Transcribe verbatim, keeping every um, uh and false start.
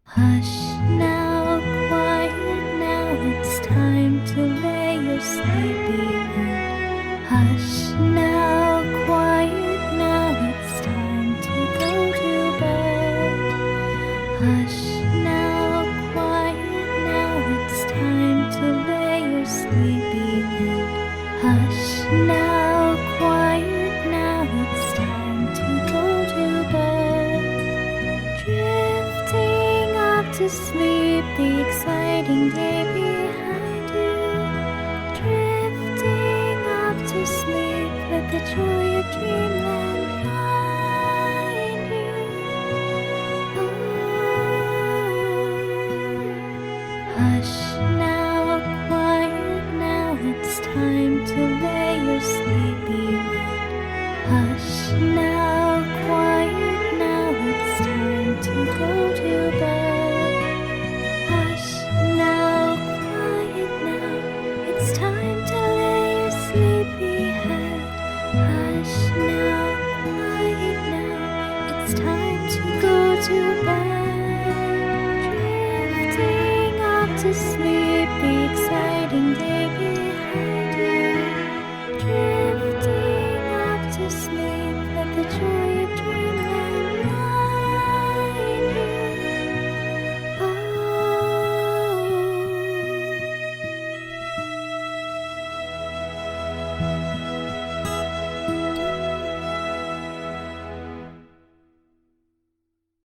Hush now, quiet now, it's time to lay your sleepy head. Hush now, quiet now, it's time to go to bed. Hush now, quiet now, it's time to lay your sleepy head. Hush now, quiet now, it's time to go to bed. Drifting off to sleep, the exciting day behind you. Drifting off to sleep, let the joy of dreaming